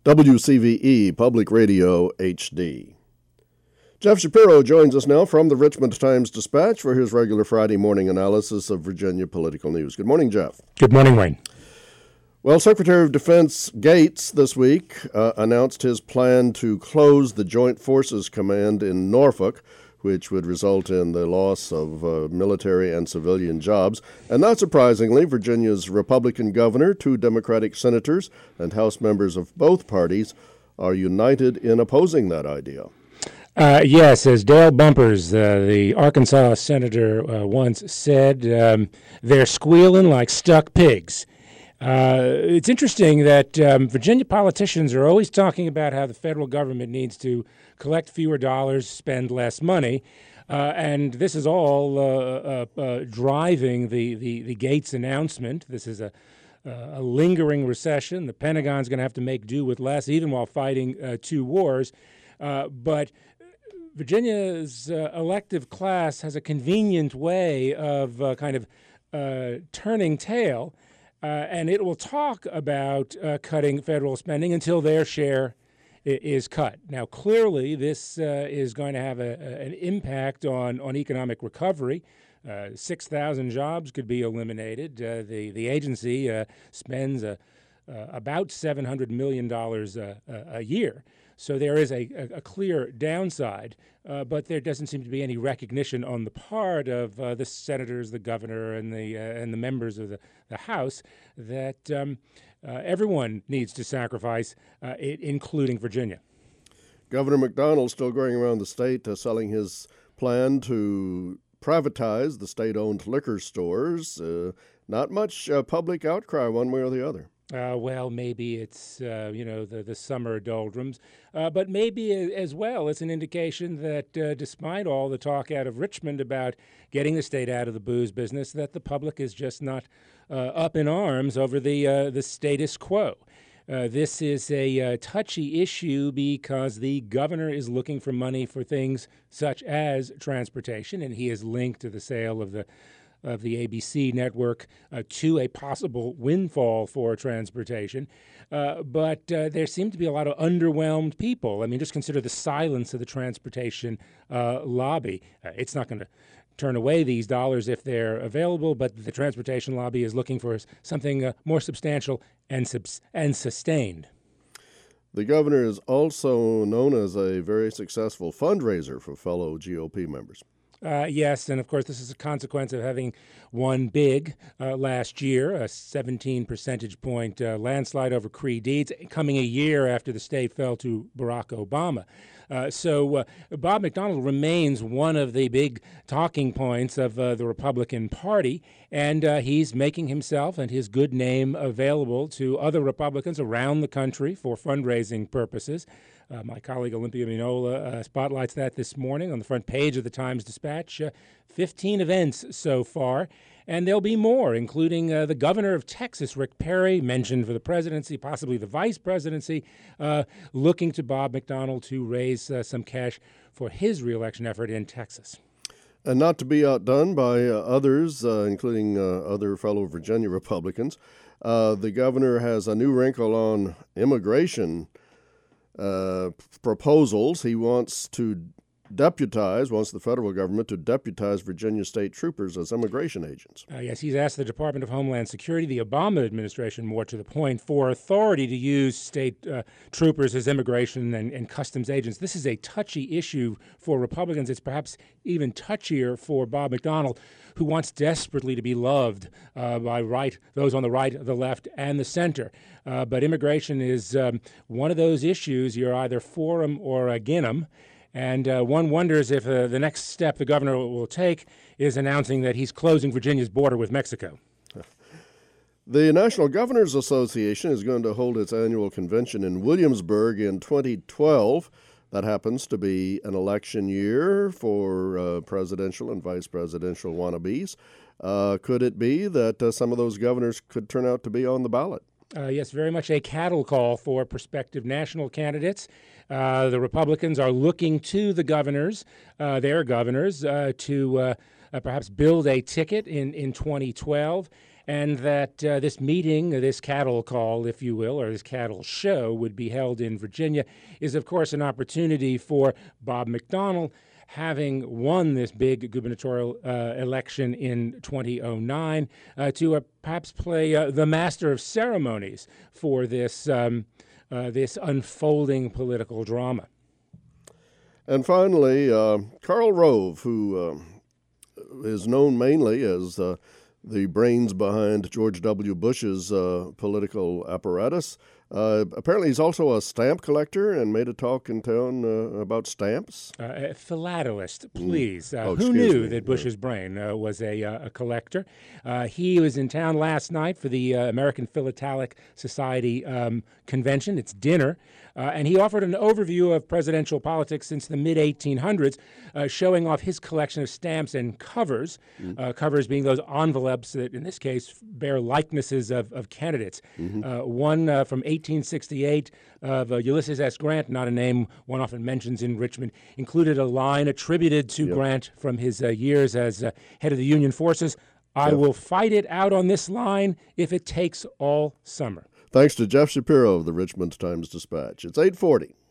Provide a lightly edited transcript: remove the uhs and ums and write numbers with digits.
WCVE Public Radio HD. Jeff Shapiro joins us now from the Richmond Times-Dispatch for his regular Friday morning analysis of Virginia political news. Good morning, Jeff. Good morning, Wayne. Well, Secretary of Defense Gates this week announced his plan to close the Joint Forces Command in Norfolk, which would result in the loss of military and civilian jobs. And not surprisingly, Virginia's Republican governor, 2 Democratic senators, and House members of both parties are united in opposing that idea. Yes, as Dale Bumpers, the Arkansas senator, once said, they're squealing like stuck pigs. It's interesting that Virginia politicians are always talking about how the federal government needs to collect fewer dollars, spend less money, and this is all driving the Gates announcement. This is a lingering recession. The Pentagon's going to have to make do with less, even while fighting 2 wars. But Virginia's elective class has a convenient way of turning tail, and it will talk about cutting federal spending until their share is cut. Now, clearly, this is going to have an impact on economic recovery. 6,000 jobs could be eliminated. The agency spends about $700 million a year. So there is a clear downside, but there doesn't seem to be any recognition on the part of the senators, the governor, and the members of the House that everyone needs to sacrifice, including Virginia. Governor McDonald still going around the state selling his plan to privatize the state-owned liquor stores. Not much public outcry one way or the other. Well, maybe it's, the summer doldrums, but maybe as well it's an indication that despite all the talk out of Richmond about getting the state out of the booze business, that the public is just not up in arms over the status quo. This is a touchy issue because the governor is looking for money for things such as transportation, and he is linked to the sale of the ABC network to a possible windfall for transportation. But there seem to be a lot of underwhelmed people. I mean, just consider the silence of the transportation lobby. It's not going to turn away these dollars if they're available, but the transportation lobby is looking for something more substantial and sustained. The governor is also known as a very successful fundraiser for fellow GOP members. Yes, and of course this is a consequence of having won big last year, a 17 percentage point landslide over Creigh Deeds, coming a year after the state fell to Barack Obama. So Bob McDonald remains one of the big talking points of the Republican Party, and he's making himself and his good name available to other Republicans around the country for fundraising purposes. My colleague Olympia Minola spotlights that this morning on the front page of the Times-Dispatch. 15 events so far, and there'll be more, including the governor of Texas, Rick Perry, mentioned for the presidency, possibly the vice presidency, looking to Bob McDonald to raise some cash for his reelection effort in Texas. And not to be outdone by others, including other fellow Virginia Republicans, the governor has a new wrinkle on immigration proposals. He wants the federal government to deputize Virginia state troopers as immigration agents. Yes, he's asked the Department of Homeland Security, the Obama administration, more to the point, for authority to use state troopers as immigration and customs agents. This is a touchy issue for Republicans. It's perhaps even touchier for Bob McDonald, who wants desperately to be loved by those on the right, the left, and the center. But immigration is one of those issues. You're either for them or against them. And one wonders if the next step the governor will take is announcing that he's closing Virginia's border with Mexico. The National Governors Association is going to hold its annual convention in Williamsburg in 2012. That happens to be an election year for presidential and vice presidential wannabes. Could it be that some of those governors could turn out to be on the ballot? Yes, very much a cattle call for prospective national candidates. The Republicans are looking to the governors, their governors, to perhaps build a ticket in 2012. and that this meeting, this cattle call, if you will, or this cattle show would be held in Virginia, is, of course, an opportunity for Bob McDonnell, having won this big gubernatorial election in 2009, to perhaps play the master of ceremonies for this this unfolding political drama. And finally, Karl Rove, who is known mainly as the brains behind George W. Bush's political apparatus. Apparently, he's also a stamp collector and made a talk in town about stamps. A philatelist, please. Who excuse knew me. that Bush's brain was a collector? He was in town last night for the American Philatelic Society convention, its dinner, and he offered an overview of presidential politics since the mid-1800s, showing off his collection of stamps and covers, covers being those envelopes that, in this case, bear likenesses of candidates. One from 1868 of Ulysses S. Grant, not a name one often mentions in Richmond, included a line attributed to Grant from his years as head of the Union forces. I will fight it out on this line if it takes all summer. Thanks to Jeff Shapiro of the Richmond Times-Dispatch. It's 8:40.